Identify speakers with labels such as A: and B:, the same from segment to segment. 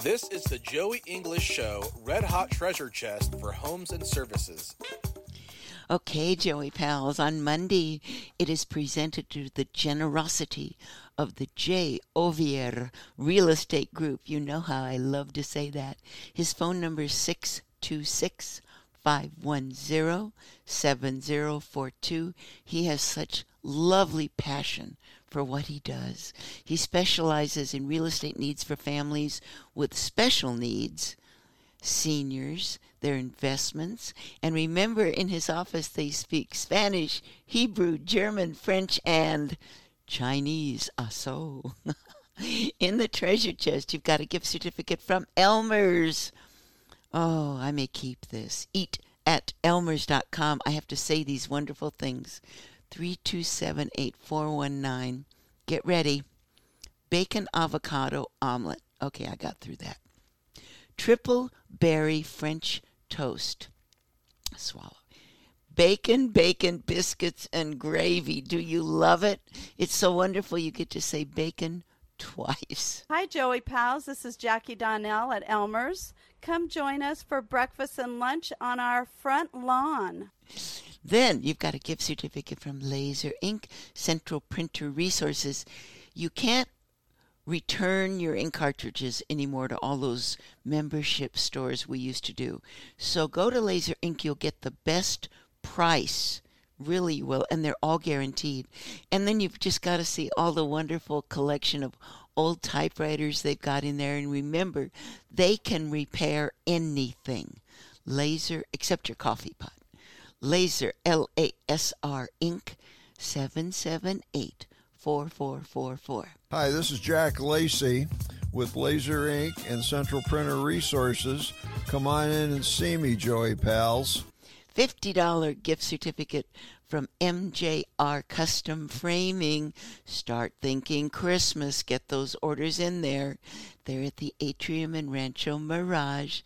A: This is the Joey English Show Red Hot Treasure Chest for Homes and Services.
B: Okay, Joey Pals, on Monday it is presented to the generosity of the J. Ovier Real Estate Group. You know how I love to say that. His phone number is 626-510-7042. He has such lovely passion for what he does. He specializes in real estate needs for families with special needs, seniors, their investments, and remember, in his office they speak Spanish, Hebrew, German, French, and Chinese. So in the treasure chest, you've got a gift certificate from Elmer's. Oh, I may keep this. Eat at elmers.com. I have to say these wonderful things. 327-8419. Get ready. Bacon avocado omelet. Okay, I got through that. Triple berry French toast. Swallow. Bacon, biscuits, and gravy. Do you love it? It's so wonderful you get to say bacon twice.
C: Hi, Joey Pals. This is Jackie Donnell at Elmer's. Come join us for breakfast and lunch on our front lawn.
B: Then you've got a gift certificate from Laser Ink, Central Printer Resources. You can't return your ink cartridges anymore to all those membership stores we used to do. So go to Laser Ink. You'll get the best price. Really you will, and they're all guaranteed. And then you've just got to see all the wonderful collection of old typewriters they've got in there. And remember, they can repair anything. Laser, except your coffee pot. Laser, L-A-S-R, Inc., 778-4444.
D: Hi, this is Jack Lacey with Laser Ink and Central Printer Resources. Come on in and see me, Joey Pals.
B: $50 gift certificate from MJR Custom Framing. Start thinking Christmas. Get those orders in there. They're at the Atrium in Rancho Mirage,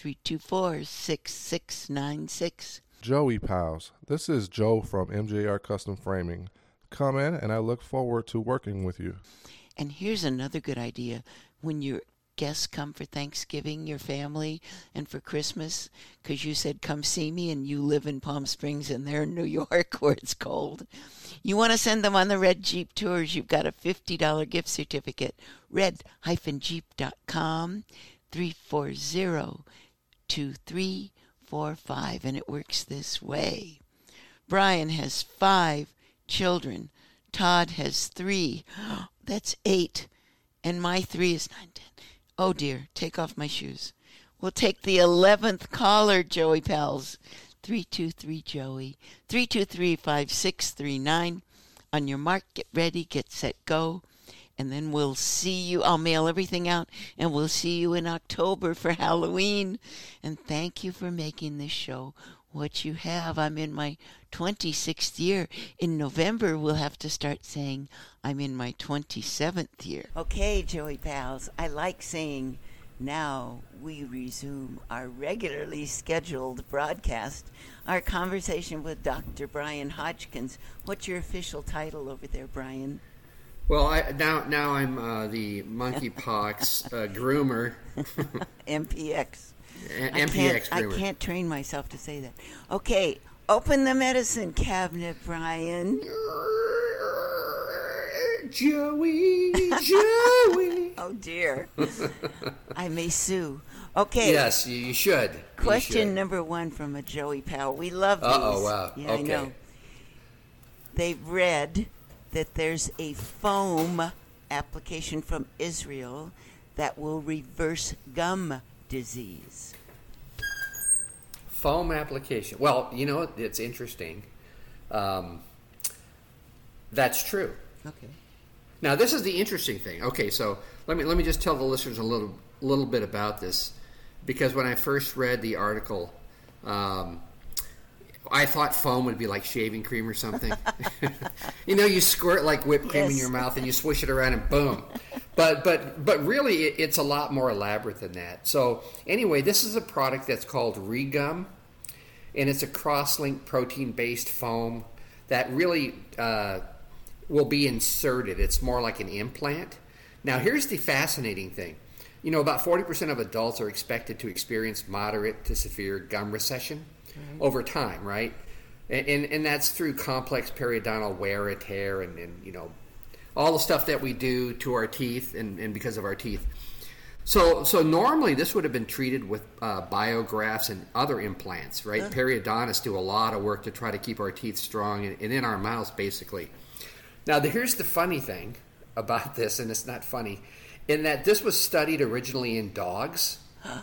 B: 324-6696.
E: Joey Pals, this is Joe from MJR Custom Framing. Come in, and I look forward to working with you.
B: And here's another good idea. When your guests come for Thanksgiving, your family, and for Christmas, because you said come see me, and you live in Palm Springs and they're in New York where it's cold, you want to send them on the Red Jeep tours. You've got a $50 gift certificate. red-jeep.com, 340-2345, and it works this way. Brian has 5 children. Todd has 3. That's 8. And my 3 is 9, 10. Oh, dear. Take off my shoes. We'll take the 11th caller, Joey Pals. 323-JOEY. 323-5639. On your mark, get ready, get set, go. And then we'll see you. I'll mail everything out, and we'll see you in October for Halloween. And thank you for making this show what you have. I'm in my 26th year. In November, we'll have to start saying I'm in my 27th year. Okay, Joey Pals, I like saying now we resume our regularly scheduled broadcast, our conversation with Dr. Brian Hodgkins. What's your official title over there, Brian?
F: Well, now I'm the monkeypox groomer.
B: MPX.
F: MPX groomer.
B: I can't train myself to say that. Okay, open the medicine cabinet, Brian.
F: Joey.
B: Oh, dear. I may sue. Okay.
F: Yes, you should.
B: Question number 1 from a Joey Pal. We love these.
F: Uh-oh, wow.
B: Yeah,
F: okay.
B: I know. They've read that there's a foam application from Israel that will reverse gum disease.
F: Foam application. Well, you know, it's interesting. That's true.
B: Okay.
F: Now, this is the interesting thing. Okay, so let me just tell the listeners a little bit about this, because when I first read the article, I thought foam would be like shaving cream or something. You know, you squirt like whipped cream in your mouth and you swish it around and boom. But really, it's a lot more elaborate than that. So anyway, this is a product that's called Regum, and it's a cross-linked protein-based foam that really will be inserted. It's more like an implant. Now, here's the fascinating thing. about 40% of adults are expected to experience moderate to severe gum recession over time, right? And that's through complex periodontal wear and tear and all the stuff that we do to our teeth and because of our teeth. So normally this would have been treated with biografts and other implants, right? Periodontists do a lot of work to try to keep our teeth strong and in our mouths, basically. Now, here's the funny thing about this, and it's not funny, in that this was studied originally in dogs.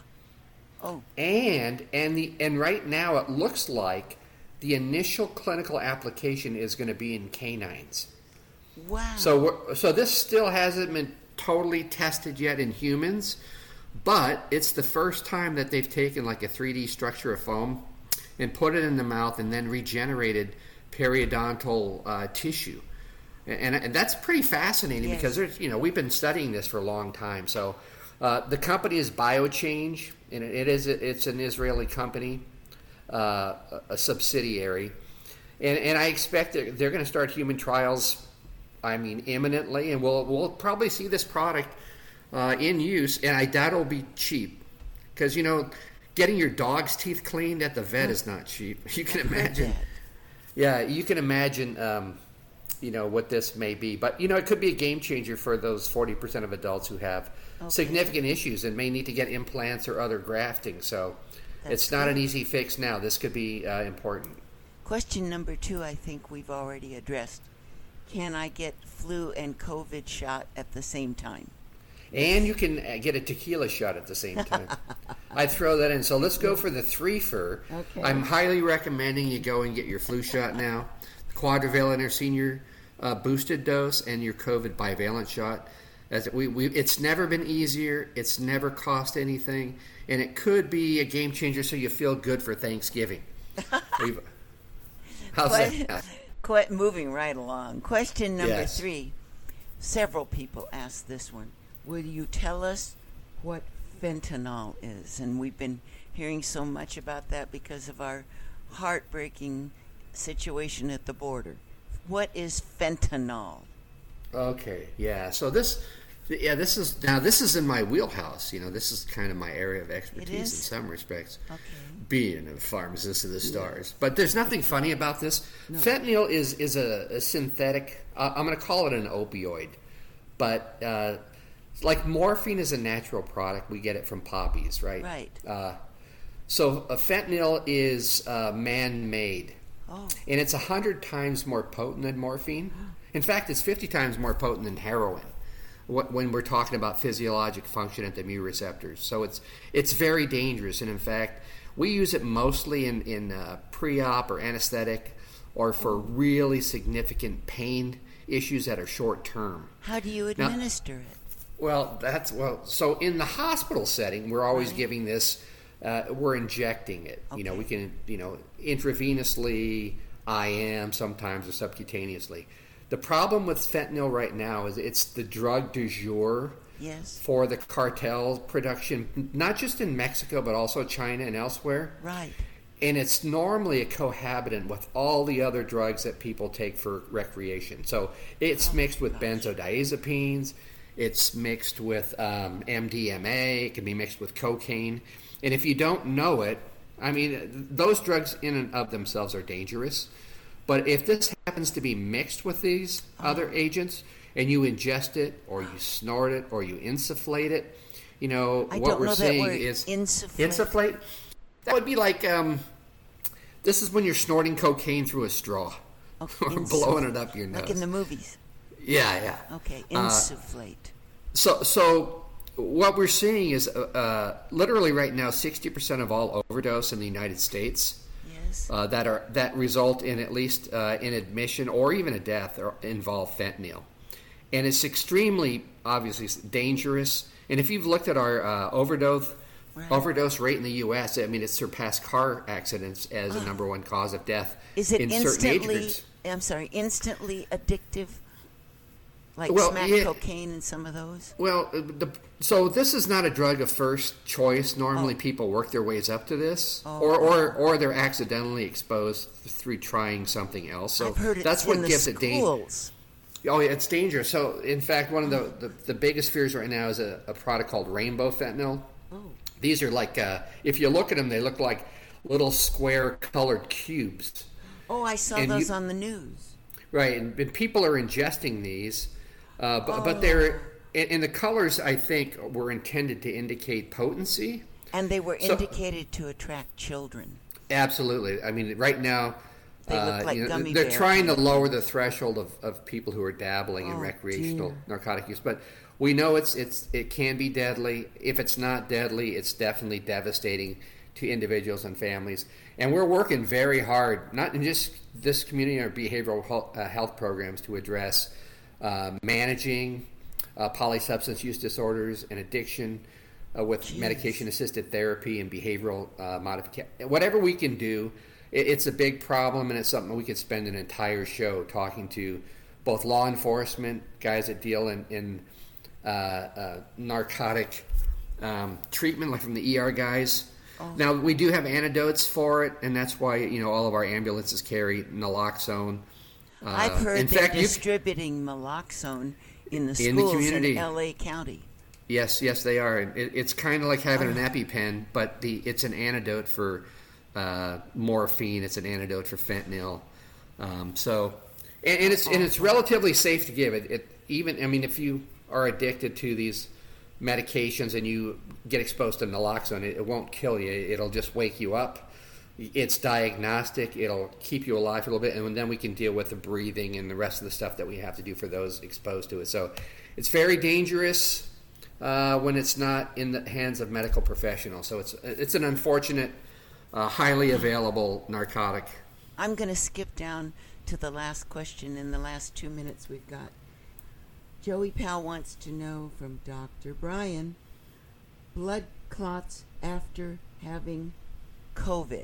B: Oh.
F: And right now it looks like the initial clinical application is going to be in canines.
B: Wow.
F: So this still hasn't been totally tested yet in humans, but it's the first time that they've taken like a 3D structure of foam and put it in the mouth and then regenerated periodontal tissue. And that's pretty fascinating because there's, we've been studying this for a long time. So the company is BioChange, and it's an Israeli company, a subsidiary, and I expect they're going to start human trials. Imminently, and we'll probably see this product in use, and I doubt it'll be cheap because getting your dog's teeth cleaned at the vet is not cheap. You can imagine. Yeah, you can imagine. What this may be, but it could be a game changer for those 40% of adults who have significant issues and may need to get implants or other grafting. So it's not an easy fix now. This could be important.
B: Question number 2, I think we've already addressed. Can I get flu and COVID shot at the same time?
F: And you can get a tequila shot at the same time. I'd throw that in. So let's go for the 3-fer.
B: Okay.
F: I'm highly recommending you go and get your flu shot now, the quadrivalent or senior boosted dose, and your COVID bivalent shot. It's never been easier. It's never cost anything, and it could be a game changer. So you feel good for Thanksgiving. How's that?
B: Moving right along. Question number 3. Several people asked this one. Will you tell us what fentanyl is? And we've been hearing so much about that because of our heartbreaking situation at the border. What is fentanyl?
F: Okay, yeah. So this is in my wheelhouse. This is kind of my area of expertise in some respects.
B: Okay.
F: Being a pharmacist of the stars. But there's nothing funny about this. No. Fentanyl is a synthetic, I'm going to call it an opioid. But like morphine is a natural product. We get it from poppies, right?
B: Right.
F: So fentanyl is man-made.
B: Oh.
F: And it's 100 times more potent than morphine. In fact, it's 50 times more potent than heroin when we're talking about physiologic function at the mu receptors. So it's very dangerous. And in fact, we use it mostly in pre-op or anesthetic or for really significant pain issues that are short term.
B: How do you administer it?
F: So in the hospital setting, we're always giving this, we're injecting it.
B: Okay.
F: We can, intravenously, IM sometimes, or subcutaneously. The problem with fentanyl right now is it's the drug du jour for the cartel production, not just in Mexico, but also China and elsewhere.
B: Right.
F: And it's normally a cohabitant with all the other drugs that people take for recreation. So it's mixed with benzodiazepines, it's mixed with MDMA, it can be mixed with cocaine. And if you don't know it, those drugs in and of themselves are dangerous. But if this happens to be mixed with these other agents, and you ingest it, or you snort it, or you insufflate it, what we're saying is insufflate. That would be like this is when you're snorting cocaine through a straw, or blowing it up your nose,
B: like in the movies.
F: Yeah.
B: Okay, insufflate.
F: So what we're seeing is literally right now, 60% of all overdose in the United States. That result in at least in admission or even a death involve fentanyl, and it's extremely obviously dangerous. And if you've looked at our overdose rate in the U.S., it surpassed car accidents as a number one cause of death. Is it instantly
B: addictive? Like cocaine and some of those?
F: Well, so this is not a drug of first choice. Normally people work their ways up to this, or they're accidentally exposed through trying something else. So
B: I've heard
F: that's what gives it
B: schools.
F: Oh, yeah, it's dangerous. So, in fact, one of the biggest fears right now is a product called rainbow fentanyl.
B: Oh.
F: These are like, if you look at them, they look like little square colored cubes.
B: Oh, I saw those on the news.
F: Right, and people are ingesting these, but they're, and the colors, I think, were intended to indicate potency.
B: And they were indicated to attract children.
F: Absolutely. I mean, right now,
B: they look like gummy
F: they're
B: bears.
F: trying to lower the threshold of people who are dabbling in recreational narcotic use. But we know it can be deadly. If it's not deadly, it's definitely devastating to individuals and families. And we're working very hard, not in just this community or behavioral health programs, to address managing polysubstance use disorders and addiction with medication-assisted therapy and behavioral modification. Whatever we can do, it's a big problem, and it's something we could spend an entire show talking to both law enforcement, guys that deal in narcotic treatment, like from the ER guys. Oh. Now, we do have antidotes for it, and that's why all of our ambulances carry naloxone.
B: I've heard they're distributing naloxone in the schools in L.A. County.
F: Yes, they are. It's kind of like having an EpiPen, but it's an antidote for morphine. It's an antidote for fentanyl. It's relatively safe to give it. If you are addicted to these medications and you get exposed to naloxone, it won't kill you. It'll just wake you up. It's diagnostic. It'll keep you alive for a little bit, and then we can deal with the breathing and the rest of the stuff that we have to do for those exposed to it. So it's very dangerous when it's not in the hands of medical professionals. So it's an unfortunate, highly available narcotic.
B: I'm going to skip down to the last question in the last 2 minutes we've got. Joey Powell wants to know from Dr. Brian, blood clots after having COVID.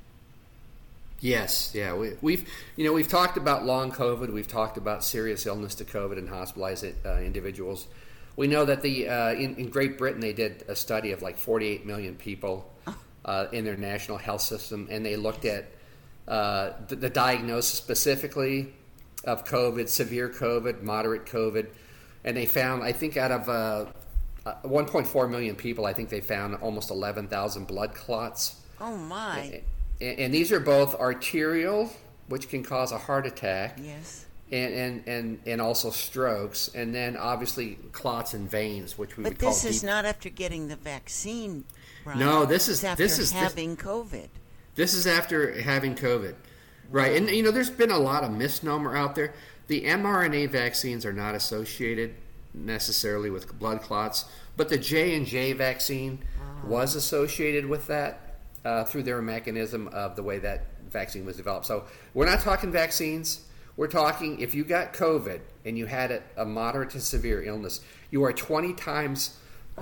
F: Yes, yeah. We've talked about long COVID. We've talked about serious illness to COVID and hospitalized individuals. We know that in Great Britain they did a study of like 48 million people in their national health system, and they looked at the diagnosis specifically of COVID, severe COVID, moderate COVID, and they found, I think, out of 1.4 million people, I think they found almost 11,000 blood clots.
B: Oh my!
F: And these are both arterial, which can cause a heart attack.
B: Yes.
F: And also strokes, and then obviously clots in veins, which we would call.
B: But this is not after getting the vaccine, Brian.
F: No, this
B: is after having COVID.
F: This is after having COVID, right? And there's been a lot of misnomer out there. The mRNA vaccines are not associated necessarily with blood clots, but the J&J vaccine was associated with that through their mechanism of the way that vaccine was developed. So we're not talking vaccines. We're talking, if you got COVID and you had a moderate to severe illness, you are 22 times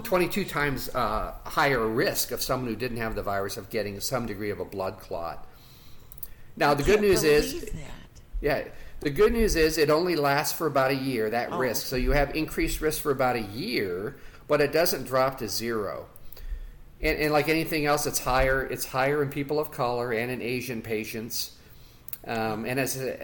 F: higher risk of someone who didn't have the virus of getting some degree of a blood clot. Now, the good news is, the good news is it only lasts for about a year, that risk. So you have increased risk for about a year, but it doesn't drop to zero. And like anything else, it's higher in people of color and in Asian patients. And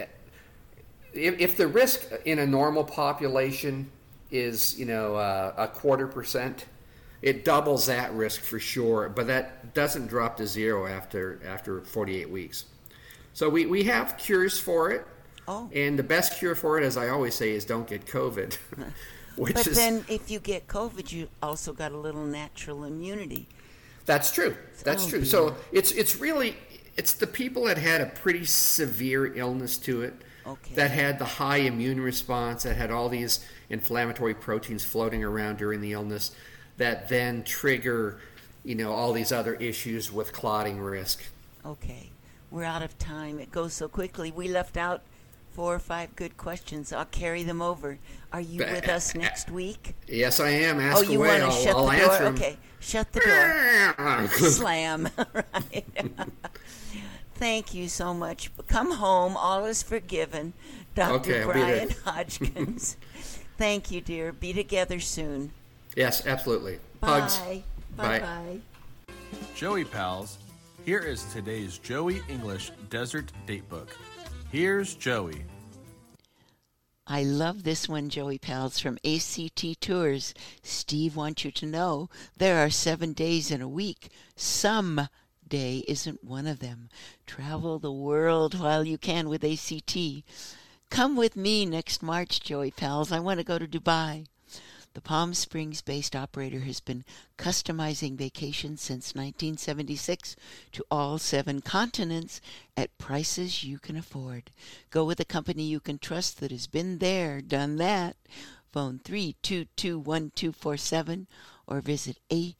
F: if the risk in a normal population is, a 0.25%, it doubles that risk for sure, but that doesn't drop to zero after 48 weeks. So we have cures for it, and the best cure for it, as I always say, is don't get COVID.
B: Then if you get COVID, you also got a little natural immunity.
F: That's true. That's true. Dear. So it's the people that had a pretty severe illness to it, that had the high immune response, that had all these inflammatory proteins floating around during the illness, that then trigger, all these other issues with clotting risk.
B: Okay. We're out of time. It goes so quickly. We left out 4 or 5 good questions. I'll carry them over. Are you with us next week?
F: Yes, I am. Ask
B: you
F: away.
B: Want to shut
F: I'll
B: the
F: answer
B: door?
F: them.
B: Okay. Shut the door. Slam. Right. Thank you so much. Come home. All is forgiven. Dr. Brian Hodgkins. Thank you, dear. Be together soon.
F: Yes, absolutely.
B: Bye.
F: Hugs.
B: Bye.
A: Joey Pals, here is today's Joey English Desert Datebook. Here's Joey.
B: I love this one, Joey Pals, from ACT Tours. Steve wants you to know there are 7 days in a week. Some day isn't one of them. Travel the world while you can with ACT. Come with me next March, Joey Pals. I want to go to Dubai. The Palm Springs-based operator has been customizing vacations since 1976 to all 7 continents at prices you can afford. Go with a company you can trust that has been there, done that. Phone 322-1247 or visit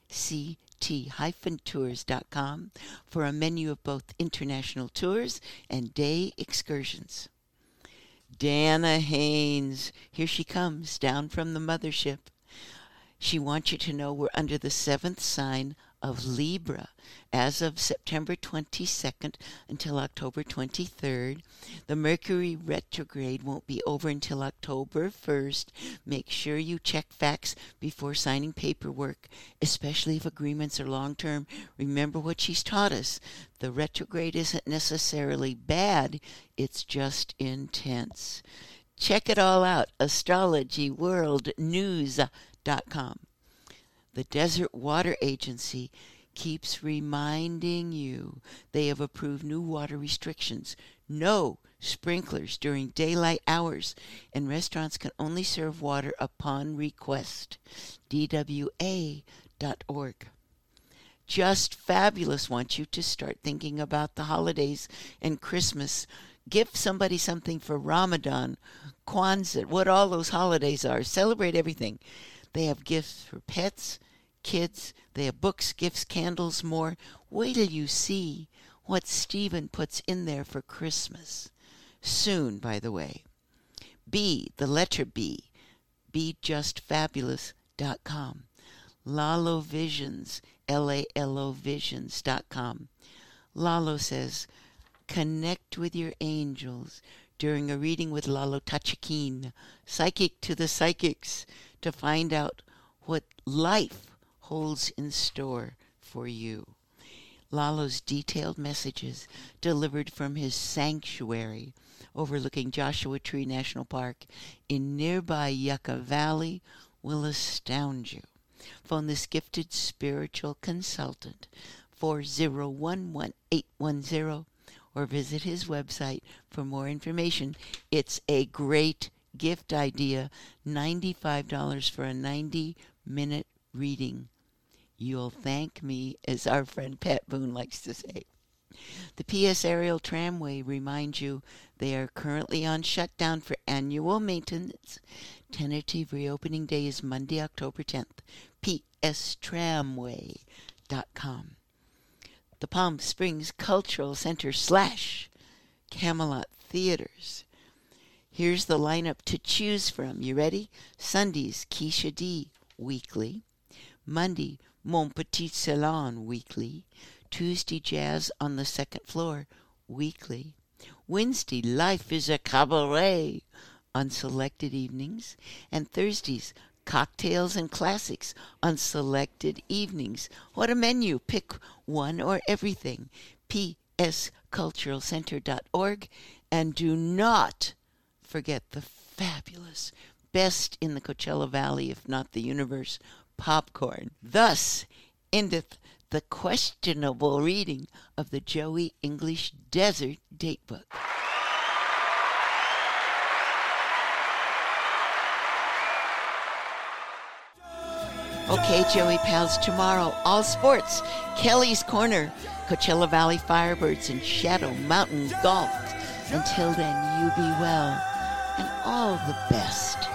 B: act-tours.com for a menu of both international tours and day excursions. Dana Haynes, here she comes down from the mothership. She wants you to know we're under the 7th sign of Libra as of September 22nd until October 23rd. The Mercury retrograde won't be over until October 1st. Make sure you check facts before signing paperwork, especially if agreements are long-term. Remember what she's taught us. The retrograde isn't necessarily bad, it's just intense. Check it all out, astrologyworldnews.com. The Desert Water Agency keeps reminding you they have approved new water restrictions. No sprinklers during daylight hours, and restaurants can only serve water upon request. DWA.org. Just Fabulous wants you to start thinking about the holidays and Christmas. Give somebody something for Ramadan, Kwanzaa, what all those holidays are. Celebrate everything. They have gifts for pets, kids. They have books, gifts, candles, more. Wait till you see what Stephen puts in there for Christmas. Soon, by the way. B, the letter B. BeJustFabulous.com. Lalo Visions, LALOVisions.com. Lalo says, connect with your angels during a reading with Lalo Tachikin, psychic to the psychics, to find out what life holds in store for you. Lalo's detailed messages delivered from his sanctuary overlooking Joshua Tree National Park in nearby Yucca Valley will astound you. Phone this gifted spiritual consultant 4011810 or visit his website for more information. It's a great gift idea, $95 for a 90-minute reading. You'll thank me, as our friend Pat Boone likes to say. The PS Aerial Tramway reminds you they are currently on shutdown for annual maintenance. Tentative reopening day is Monday, October 10th. pstramway.com. The Palm Springs Cultural Center / Camelot Theaters. Here's the lineup to choose from. You ready? Sundays, Keisha D. Weekly. Monday, Mon Petit Salon Weekly. Tuesday, Jazz on the Second Floor Weekly. Wednesday, Life is a Cabaret on selected evenings. And Thursdays, Cocktails and Classics on selected evenings. What a menu. Pick one or everything. psculturalcenter.org. And do not forget the fabulous, best in the Coachella Valley, if not the universe, popcorn. Thus endeth the questionable reading of the Joey English Desert Datebook. Okay, Joey Pals, tomorrow, all sports, Kelly's Corner, Coachella Valley Firebirds, and Shadow Mountain Golf. Until then, you be well, and all the best.